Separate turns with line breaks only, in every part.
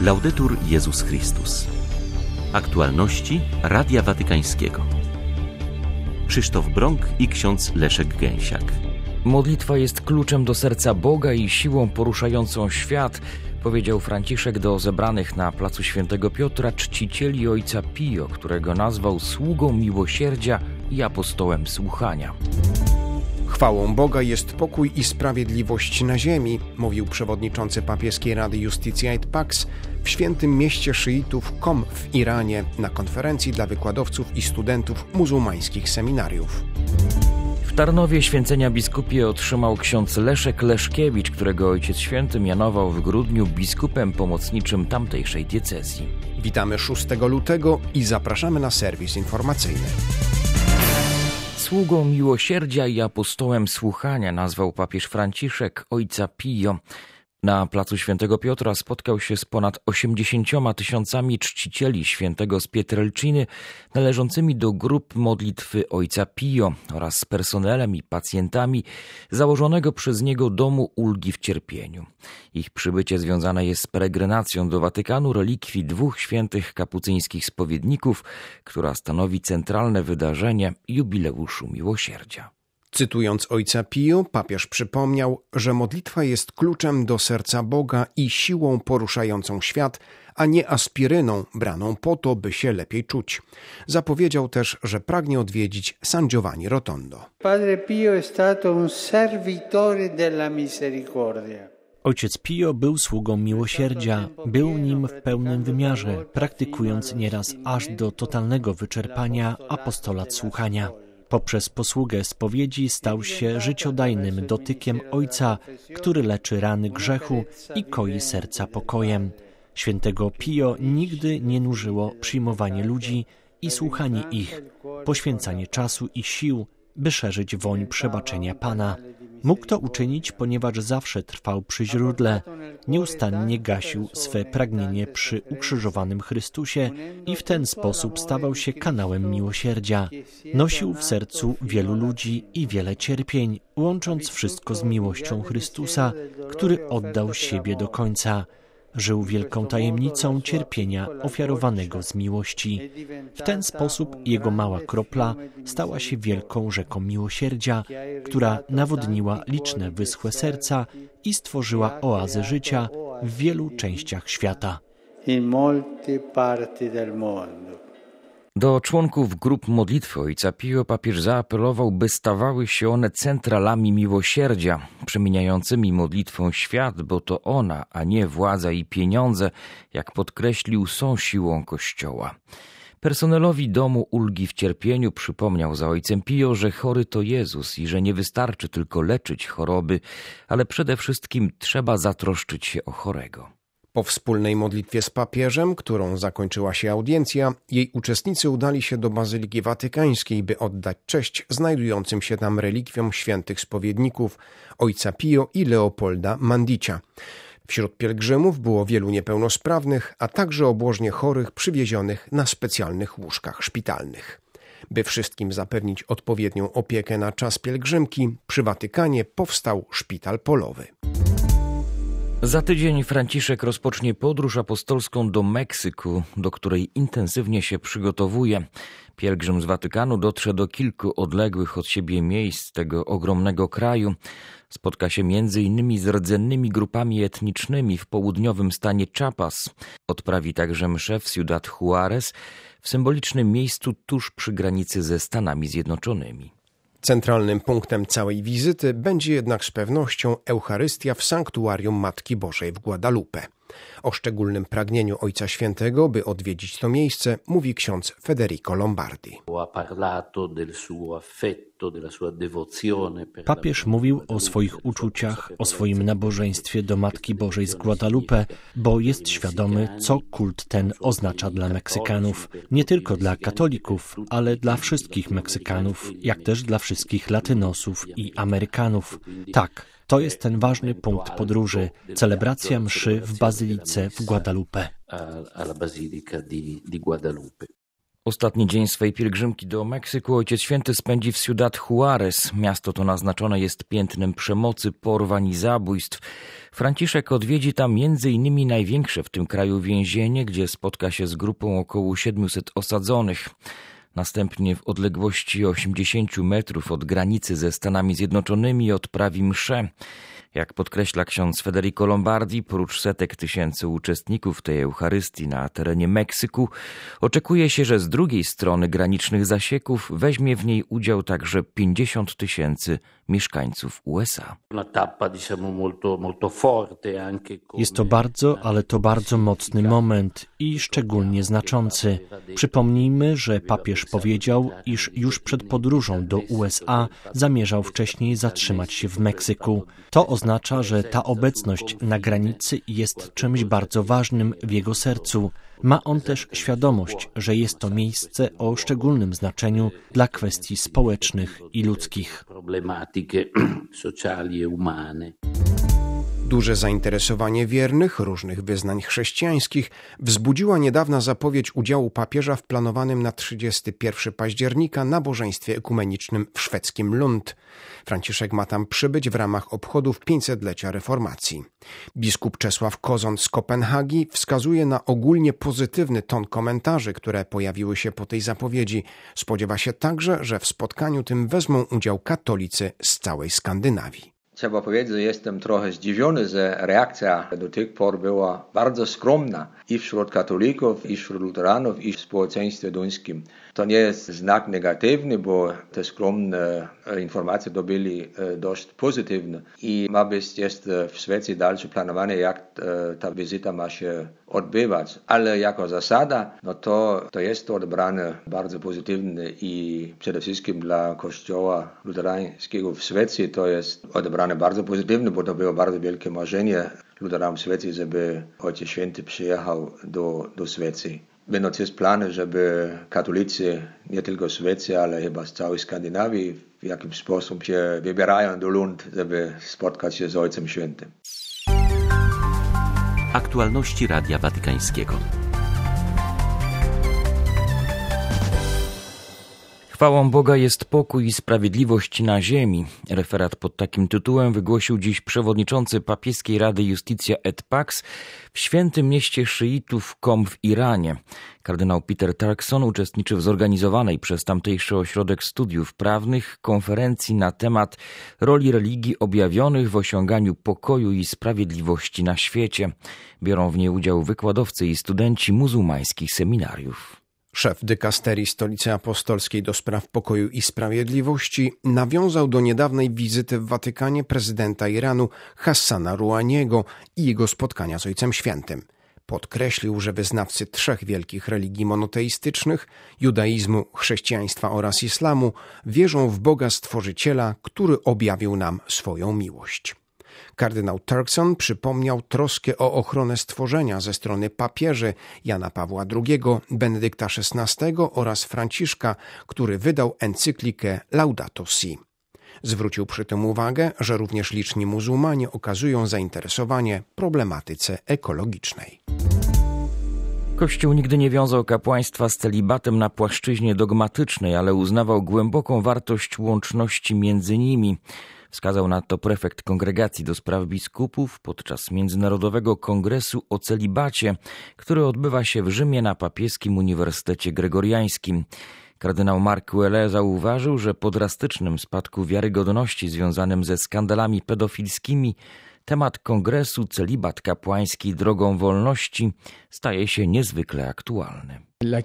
Laudetur Jezus Chrystus. Aktualności Radia Watykańskiego. Krzysztof Brąk i ksiądz Leszek Gęsiak.
Modlitwa jest kluczem do serca Boga i siłą poruszającą świat, powiedział Franciszek do zebranych na placu Świętego Piotra czcicieli ojca Pio, którego nazwał sługą miłosierdzia i apostołem słuchania.
Chwałą Boga jest pokój i sprawiedliwość na ziemi, mówił przewodniczący papieskiej Rady Iustitia et Pax w świętym mieście szyitów Qom w Iranie na konferencji dla wykładowców i studentów muzułmańskich seminariów.
W Tarnowie święcenia biskupie otrzymał ksiądz Leszek Leszkiewicz, którego Ojciec Święty mianował w grudniu biskupem pomocniczym tamtejszej diecezji.
Witamy 6 lutego i zapraszamy na serwis informacyjny.
Sługą miłosierdzia i apostołem słuchania nazwał papież Franciszek ojca Pio. Na placu Świętego Piotra spotkał się z ponad 80 000 czcicieli świętego z Pietrelciny należącymi do grup modlitwy ojca Pio oraz z personelem i pacjentami założonego przez niego Domu Ulgi w Cierpieniu. Ich przybycie związane jest z peregrinacją do Watykanu relikwii 2 świętych kapucyńskich spowiedników, która stanowi centralne wydarzenie jubileuszu miłosierdzia.
Cytując ojca Pio, papież przypomniał, że modlitwa jest kluczem do serca Boga i siłą poruszającą świat, a nie aspiryną braną po to, by się lepiej czuć. Zapowiedział też, że pragnie odwiedzić San Giovanni Rotondo.
Padre Pio è stato un servitore della misericordia.
Ojciec Pio był sługą miłosierdzia, był nim w pełnym wymiarze, praktykując nieraz aż do totalnego wyczerpania apostolat słuchania. Poprzez posługę spowiedzi stał się życiodajnym dotykiem Ojca, który leczy rany grzechu i koi serca pokojem. Świętego Pio nigdy nie nużyło przyjmowanie ludzi i słuchanie ich, poświęcanie czasu i sił, by szerzyć woń przebaczenia Pana. Mógł to uczynić, ponieważ zawsze trwał przy źródle, nieustannie gasił swe pragnienie przy ukrzyżowanym Chrystusie i w ten sposób stawał się kanałem miłosierdzia. Nosił w sercu wielu ludzi i wiele cierpień, łącząc wszystko z miłością Chrystusa, który oddał siebie do końca. Żył wielką tajemnicą cierpienia ofiarowanego z miłości. W ten sposób jego mała kropla stała się wielką rzeką miłosierdzia, która nawodniła liczne wyschłe serca i stworzyła oazę życia w wielu częściach świata.
Do członków grup modlitwy ojca Pio papież zaapelował, by stawały się one centralami miłosierdzia, przemieniającymi modlitwą świat, bo to ona, a nie władza i pieniądze, jak podkreślił, są siłą Kościoła. Personelowi Domu Ulgi w Cierpieniu przypomniał za ojcem Pio, że chory to Jezus i że nie wystarczy tylko leczyć choroby, ale przede wszystkim trzeba zatroszczyć się o chorego.
Po wspólnej modlitwie z papieżem, którą zakończyła się audiencja, jej uczestnicy udali się do Bazyliki Watykańskiej, by oddać cześć znajdującym się tam relikwiom świętych spowiedników ojca Pio i Leopolda Mandicia. Wśród pielgrzymów było wielu niepełnosprawnych, a także obłożnie chorych przywiezionych na specjalnych łóżkach szpitalnych. By wszystkim zapewnić odpowiednią opiekę na czas pielgrzymki, przy Watykanie powstał szpital polowy.
Za tydzień Franciszek rozpocznie podróż apostolską do Meksyku, do której intensywnie się przygotowuje. Pielgrzym z Watykanu dotrze do kilku odległych od siebie miejsc tego ogromnego kraju. Spotka się m.in. z rdzennymi grupami etnicznymi w południowym stanie Chiapas. Odprawi także mszę w Ciudad Juárez, w symbolicznym miejscu tuż przy granicy ze Stanami Zjednoczonymi.
Centralnym punktem całej wizyty będzie jednak z pewnością Eucharystia w sanktuarium Matki Bożej w Guadalupe. O szczególnym pragnieniu Ojca Świętego, by odwiedzić to miejsce, mówi ksiądz Federico Lombardi.
Papież mówił o swoich uczuciach, o swoim nabożeństwie do Matki Bożej z Guadalupe, bo jest świadomy, co kult ten oznacza dla Meksykanów. Nie tylko dla katolików, ale dla wszystkich Meksykanów, jak też dla wszystkich Latynosów i Amerykanów. Tak, to jest ten ważny punkt podróży, celebracja mszy w Bazylice w Guadalupe.
Ostatni dzień swej pielgrzymki do Meksyku Ojciec Święty spędzi w Ciudad Juárez. Miasto to naznaczone jest piętnem przemocy, porwań i zabójstw. Franciszek odwiedzi tam m.in. największe w tym kraju więzienie, gdzie spotka się z grupą około 700 osadzonych. Następnie w odległości 80 metrów od granicy ze Stanami Zjednoczonymi odprawi mszę. Jak podkreśla ksiądz Federico Lombardi, prócz setek tysięcy uczestników tej Eucharystii na terenie Meksyku, oczekuje się, że z drugiej strony granicznych zasieków weźmie w niej udział także 50 000 mieszkańców USA.
Jest to bardzo, ale to bardzo mocny moment i szczególnie znaczący. Przypomnijmy, że papież powiedział, iż już przed podróżą do USA zamierzał wcześniej zatrzymać się w Meksyku. To oznacza, że ta obecność na granicy jest czymś bardzo ważnym w jego sercu. Ma on też świadomość, że jest to miejsce o szczególnym znaczeniu dla kwestii społecznych i ludzkich.
Duże zainteresowanie wiernych różnych wyznań chrześcijańskich wzbudziła niedawna zapowiedź udziału papieża w planowanym na 31 października nabożeństwie ekumenicznym w szwedzkim Lund. Franciszek ma tam przybyć w ramach obchodów 500-lecia reformacji. Biskup Czesław Kozon z Kopenhagi wskazuje na ogólnie pozytywny ton komentarzy, które pojawiły się po tej zapowiedzi. Spodziewa się także, że w spotkaniu tym wezmą udział katolicy z całej Skandynawii.
Trzeba powiedzieć, że jestem trochę zdziwiony, że reakcja do tych por była bardzo skromna i wśród katolików, i wśród luteranów, i w społeczeństwie duńskim. To nie jest znak negatywny, bo te skromne informacje były dość pozytywne. I ma być jest w Szwecji dalsze planowanie, jak ta wizyta ma się odbywać. Ale jako zasada, no to jest to odebrane bardzo pozytywnie i przede wszystkim dla Kościoła luterańskiego w Szwecji to jest odebrane bardzo pozytywnie, bo to było bardzo wielkie marzenie luteranów w Szwecji, żeby Ojciec Święty przyjechał do Szwecji. Będą jest plany, żeby katolicy nie tylko w Szwecji, ale chyba z całej Skandynawii w jakiś sposób się wybierają do Lund, żeby spotkać się z Ojcem Świętym.
Aktualności Radia Watykańskiego.
Chwałą Boga jest pokój i sprawiedliwość na ziemi. Referat pod takim tytułem wygłosił dziś przewodniczący papieskiej Rady Justitia et Pax w świętym mieście szyitów Qom w Iranie. Kardynał Peter Turkson uczestniczy w zorganizowanej przez tamtejszy ośrodek studiów prawnych konferencji na temat roli religii objawionych w osiąganiu pokoju i sprawiedliwości na świecie. Biorą w niej udział wykładowcy i studenci muzułmańskich seminariów.
Szef dykasterii Stolicy Apostolskiej do spraw pokoju i sprawiedliwości nawiązał do niedawnej wizyty w Watykanie prezydenta Iranu Hassana Rouhaniego i jego spotkania z Ojcem Świętym. Podkreślił, że wyznawcy trzech wielkich religii monoteistycznych, judaizmu, chrześcijaństwa oraz islamu, wierzą w Boga Stworzyciela, który objawił nam swoją miłość. Kardynał Turkson przypomniał troskę o ochronę stworzenia ze strony papieży Jana Pawła II, Benedykta XVI oraz Franciszka, który wydał encyklikę Laudato Si. Zwrócił przy tym uwagę, że również liczni muzułmanie okazują zainteresowanie problematyce ekologicznej.
Kościół nigdy nie wiązał kapłaństwa z celibatem na płaszczyźnie dogmatycznej, ale uznawał głęboką wartość łączności między nimi. Wskazał na to prefekt Kongregacji do Spraw Biskupów podczas Międzynarodowego Kongresu o Celibacie, który odbywa się w Rzymie na Papieskim Uniwersytecie Gregoriańskim. Kardynał Mark Ouellet zauważył, że po drastycznym spadku wiarygodności związanym ze skandalami pedofilskimi temat kongresu Celibat kapłański drogą wolności staje się niezwykle aktualny.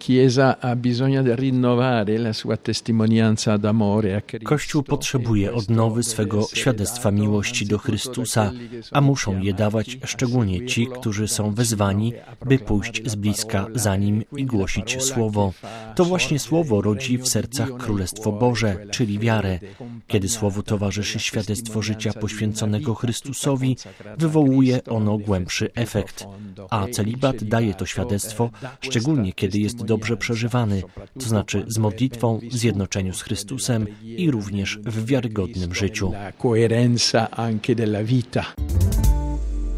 Kościół potrzebuje odnowy swego świadectwa miłości do Chrystusa, a muszą je dawać szczególnie ci, którzy są wezwani, by pójść z bliska za Nim i głosić Słowo. To właśnie Słowo rodzi w sercach Królestwo Boże, czyli wiarę. Kiedy Słowu towarzyszy świadectwo życia poświęconego Chrystusowi, wywołuje ono głębszy efekt. A celibat daje to świadectwo, szczególnie kiedy jest dobrze przeżywany, to znaczy z modlitwą, w zjednoczeniu z Chrystusem i również w wiarygodnym życiu.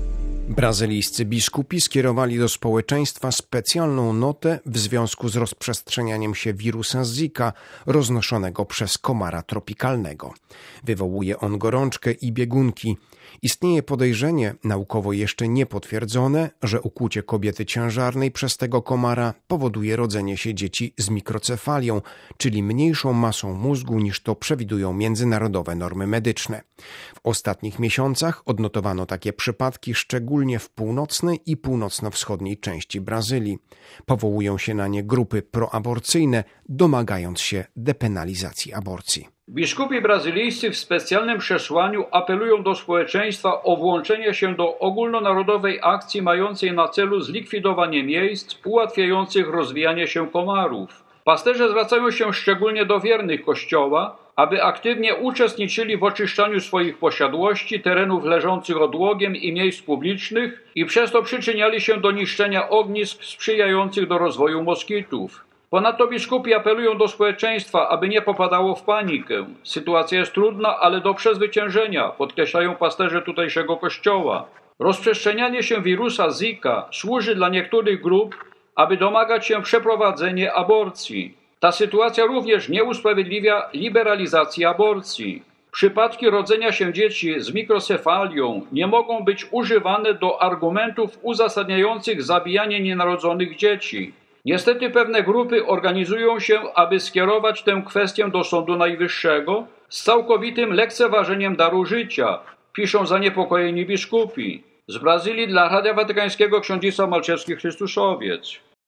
Brazylijscy biskupi skierowali do społeczeństwa specjalną notę w związku z rozprzestrzenianiem się wirusa Zika roznoszonego przez komara tropikalnego. Wywołuje on gorączkę i biegunki. Istnieje podejrzenie, naukowo jeszcze niepotwierdzone, że ukłucie kobiety ciężarnej przez tego komara powoduje rodzenie się dzieci z mikrocefalią, czyli mniejszą masą mózgu niż to przewidują międzynarodowe normy medyczne. W ostatnich miesiącach odnotowano takie przypadki szczególnie w północnej i północno-wschodniej części Brazylii. Powołują się na nie grupy proaborcyjne, domagając się depenalizacji aborcji.
Biskupi brazylijscy w specjalnym przesłaniu apelują do społeczeństwa o włączenie się do ogólnonarodowej akcji mającej na celu zlikwidowanie miejsc ułatwiających rozwijanie się komarów. Pasterze zwracają się szczególnie do wiernych Kościoła, aby aktywnie uczestniczyli w oczyszczaniu swoich posiadłości, terenów leżących odłogiem i miejsc publicznych i przez to przyczyniali się do niszczenia ognisk sprzyjających do rozwoju moskitów. Ponadto biskupi apelują do społeczeństwa, aby nie popadało w panikę. Sytuacja jest trudna, ale do przezwyciężenia, podkreślają pasterze tutejszego kościoła. Rozprzestrzenianie się wirusa Zika służy dla niektórych grup, aby domagać się przeprowadzenia aborcji. Ta sytuacja również nie usprawiedliwia liberalizacji aborcji. Przypadki rodzenia się dzieci z mikrocefalią nie mogą być używane do argumentów uzasadniających zabijanie nienarodzonych dzieci. Niestety pewne grupy organizują się, aby skierować tę kwestię do Sądu Najwyższego z całkowitym lekceważeniem daru życia, piszą zaniepokojeni biskupi. Z Brazylii dla Radia Watykańskiego ksiądz Malczewski Chrystuszowiec.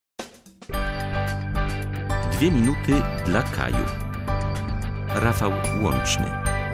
2 minuty dla Kaju. Rafał Łączny.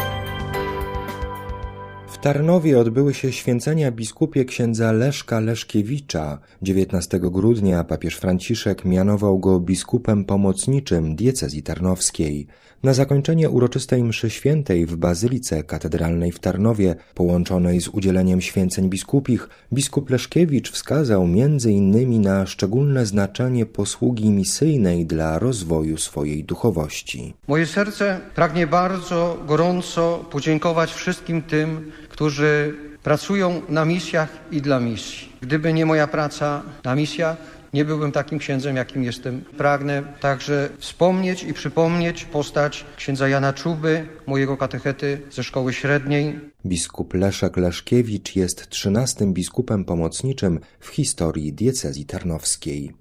W Tarnowie odbyły się święcenia biskupie księdza Leszka Leszkiewicza. 19 grudnia papież Franciszek mianował go biskupem pomocniczym diecezji tarnowskiej. Na zakończenie uroczystej mszy świętej w Bazylice Katedralnej w Tarnowie, połączonej z udzieleniem święceń biskupich, biskup Leszkiewicz wskazał m.in. na szczególne znaczenie posługi misyjnej dla rozwoju swojej duchowości.
Moje serce pragnie bardzo gorąco podziękować wszystkim tym, którzy pracują na misjach i dla misji. Gdyby nie moja praca na misjach, nie byłbym takim księdzem, jakim jestem. Pragnę także wspomnieć i przypomnieć postać księdza Jana Czuby, mojego katechety ze szkoły średniej.
Biskup Leszek Leszkiewicz jest 13. biskupem pomocniczym w historii diecezji tarnowskiej.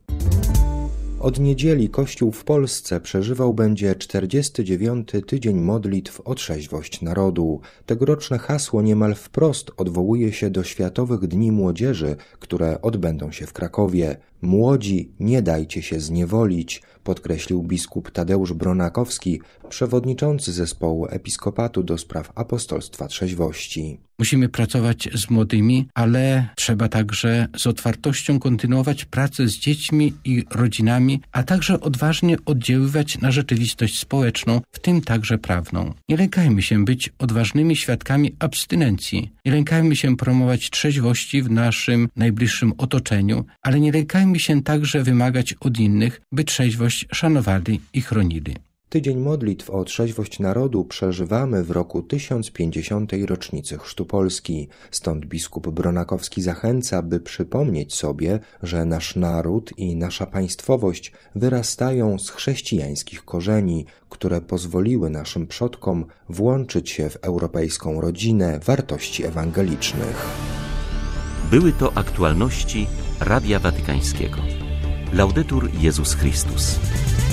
Od niedzieli Kościół w Polsce przeżywał będzie 49. tydzień modlitw o trzeźwość narodu. Tegoroczne hasło niemal wprost odwołuje się do Światowych Dni Młodzieży, które odbędą się w Krakowie. Młodzi, nie dajcie się zniewolić, podkreślił biskup Tadeusz Bronakowski, przewodniczący zespołu Episkopatu do spraw apostolstwa trzeźwości.
Musimy pracować z młodymi, ale trzeba także z otwartością kontynuować pracę z dziećmi i rodzinami, a także odważnie oddziaływać na rzeczywistość społeczną, w tym także prawną. Nie lękajmy się być odważnymi świadkami abstynencji. Nie lękajmy się promować trzeźwości w naszym najbliższym otoczeniu, ale nie lękajmy się także wymagać od innych, by trzeźwość szanowali i chronili.
Tydzień modlitw o trzeźwość narodu przeżywamy w roku 1050. rocznicy chrztu Polski. Stąd biskup Bronakowski zachęca, by przypomnieć sobie, że nasz naród i nasza państwowość wyrastają z chrześcijańskich korzeni, które pozwoliły naszym przodkom włączyć się w europejską rodzinę wartości ewangelicznych.
Były to aktualności Radia Watykańskiego. Laudetur Jezus Chrystus.